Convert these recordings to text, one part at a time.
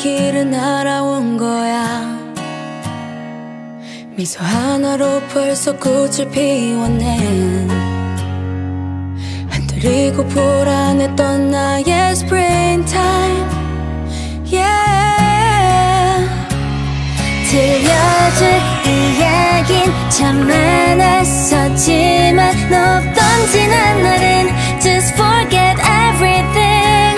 길을 날아온 거야. 미소 하나로 벌써 꽃을 피워낸 한들이고 불안했던 나의 springtime. Yeah. 들려줄 이야긴 참 많았었지만 너 없던 지난 날은 just forget everything.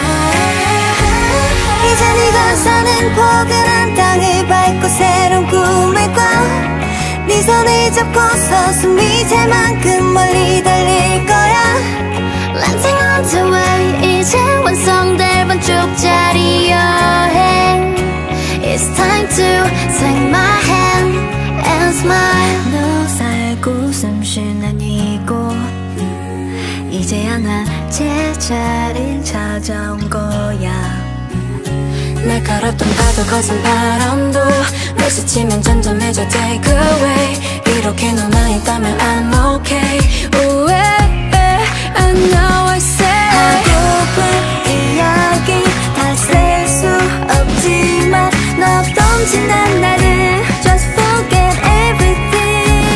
이제 네가 사는 포근한 땅을 밟고 새로운 꿈을 꿔. 네 손을 잡고서 숨이 찰 만큼 멀리 달릴 거야. Landing on the way 이제 완성될 반쪽짜리 여행. It's time to take my hand and smile. 너 살고 숨쉬는 이곳 이제야 난 제자리를 찾아온 거야. 날카롭던 파도 거센 바람도 널 스치면 점점해져 take away. 이렇게 너만 있다면 I'm okay. Ooh, I know I say 하고픈 이야기 다 셀 수 없지만 너 없던 지난 날은 just forget everything.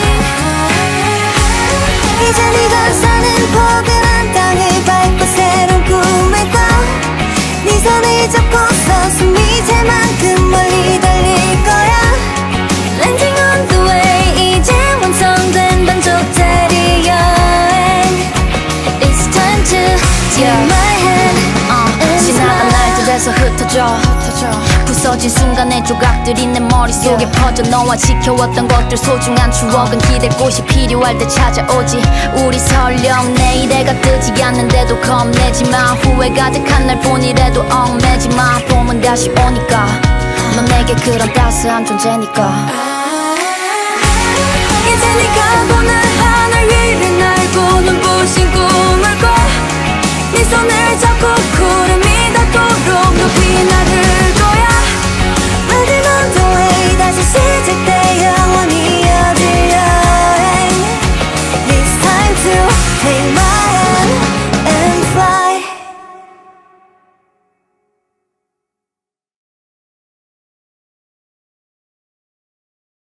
이제 네가 사는 포근한 땅을 밟고 새로운 꿈을 꿔. 네 손을 잡고서 숨이 찰 만큼 멀리 달릴 거야. Landing on the way 이제 완성된 반쪽짜리 여행. It's time to take my hand and 지나간 smile. 날들에서 흩어져 부서진 순간의 조각들이 내 머릿속에 퍼져. 너와 지켜왔던 것들 소중한 추억은 기댈 곳이 필요할 때 찾아오지. 우리 설령 내일해가 뜨지 않는데도 겁내지마. 후회 가득한 날 뿐이라도 얽매지마. 봄은 다시 오니까 넌 내게 그런 따스한 존재니까. 이제 네가 보는 하늘 위를 날고 눈부신 꿈을 꿔. 네 손을 잡고 구름이